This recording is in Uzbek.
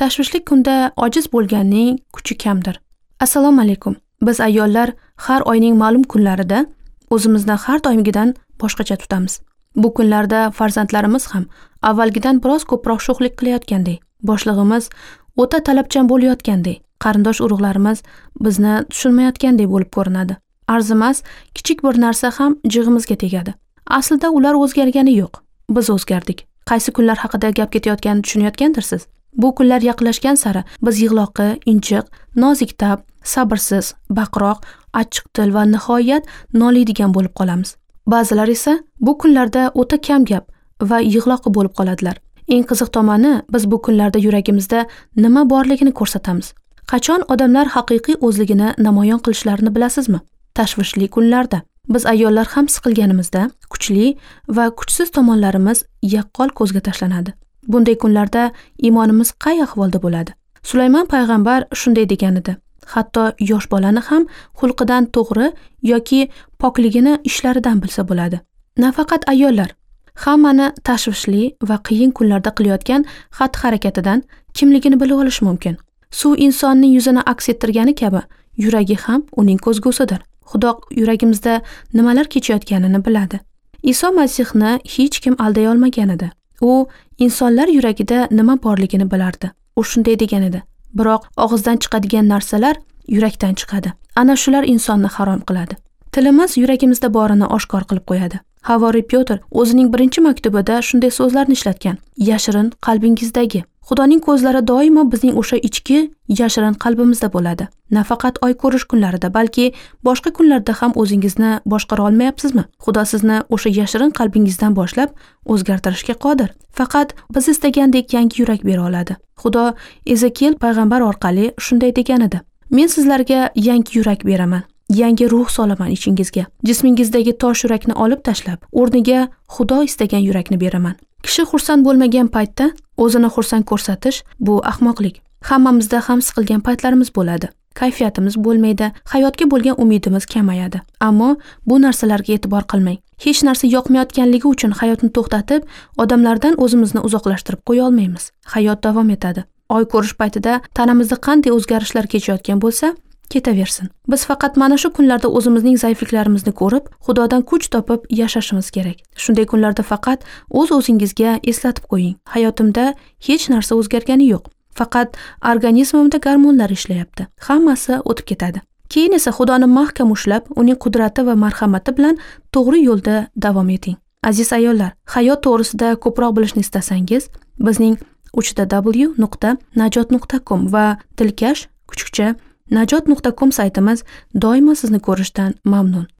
Tashvishli kunda ojiz bo'lganning kuchi kamdir. Assalomu alaykum. Biz ayollar har oyning ma'lum kunlarida o'zimizni har doimgidan boshqacha tutamiz. Bu kunlarda farzandlarimiz ham avvalgidan biroz ko'proq sho'xlik qilayotgandek, boshlig'imiz o'ta talabchan bo'layotgandek, qarindosh urug'larimiz bizni tushunmayotgandek bo'lib ko'rinadi. Arzimas kichik bir narsa ham jig'imizga tegadi. Aslida ular o'zgargani yo'q. Biz o'zgardik. Qaysi kunlar haqida gap ketayotganini tushunayotgandirsiz? Bu kunlar yaqinlashgan sari biz yig'loqi, inchiq, nozik tab, sabrsiz, baqiroq, achchiq til va nihoyat noliydigan bo'lib qolamiz. Ba'zilar esa bu kunlarda o'ta kam gap va yig'loqi bo'lib qoladilar. Eng qiziq tomoni, biz bu kunlarda yuragimizda nima borligini ko'rsatamiz. Qachon odamlar haqiqiy o'zligini namoyon qilishlarini bilasizmi? Tashvishli kunlarda. Biz ayollar ham siqilganimizda kuchli va kuchsiz tomonlarimiz yaqqol ko'zga tashlanadi. Bunday kunlarda iymonimiz qay ahvolda bo'ladi? Sulaymon payg'ambar shunday degan edi. Hatto yosh bolani ham xulqidan to'g'ri yoki pokligini ishlaridan bilsa bo'ladi. Nafaqat ayollar, hammani tashvishli va qiyin kunlarda qilayotgan xatti-harakatidan kimligini bilib olish mumkin. Suv insonning yuzini aks ettirgani kabi, yuragi ham uning ko'zgusidir. Xudo yuragimizda nimalar kechayotganini biladi. Iso Masihni hech kim alday olmagan edi. U insonlar yuragida nima borligini bilardi. U shunday degan edi: "Biroq og'izdan chiqadigan narsalar yurakdan chiqadi. Ana shular insonni harom qiladi." Tilimiz yuragimizda borini oshkor qilib qo'yadi. Havoriy Pyotr o'zining birinchi maktubida shunday so'zlarni ishlatgan: "Yashirin qalbingizdagi." Xudoning ko'zlari doimo bizning o'sha ichki yashirin qalbimizda bo'ladi. Nafaqat oy ko'rish kunlarida, balki boshqa kunlarda ham o'zingizni boshqara olmayapsizmi? Xudo sizni o'sha yashirin qalbingizdan boshlab o'zgartirishga qodir. Faqat biz istagandek yangi yurak bera oladi. Xudo Ezekiel payg'ambar orqali shunday degan edi: "Men sizlarga yangi yurak beraman. Yangi ruh solaman ichingizga. Jismingizdagi tosh yurakni olib tashlab, o'rniga Xudo istagan yurakni beraman." Kishi xursand bo'lmagan paytda o'zini xursand ko'rsatish bu ahmoqlik. Hammamizda ham siqilgan paytlarimiz bo'ladi. Kayfiyatimiz bo'lmaydi, hayotga bo'lgan umidimiz kamayadi. Ammo bu narsalarga e'tibor qilmang. Hech narsa yoqmayotganligi uchun hayotni to'xtatib, odamlardan o'zimizni uzoqlashtirib qo'ya olmaymiz. Hayot davom etadi. Oy ko'rish paytida tanamizda qanday o'zgarishlar kechayotgan bo'lsa, ketaversin. Biz faqat mana shu kunlarda o'zimizning zaifliklarimizni ko'rib, Xudodan kuch topib yashashimiz kerak. Shunday kunlarda faqat o'z-o'zingizga eslatib qo'ying: hayotimda hech narsa o'zgargani yo'q. Faqat organizmimda gormonlar ishlayapti. Hammasi o'tib ketadi. Keyin esa Xudoni mahkam ushlab, uning qudrati va marhamati bilan to'g'ri yo'lda davom eting. Aziz ayollar, hayot to'g'risida ko'proq bilishni istasangiz, bizning www.najot.com va tilkash kuchukcha najot.com saytimiz doimo sizni ko'rishdan mamnun.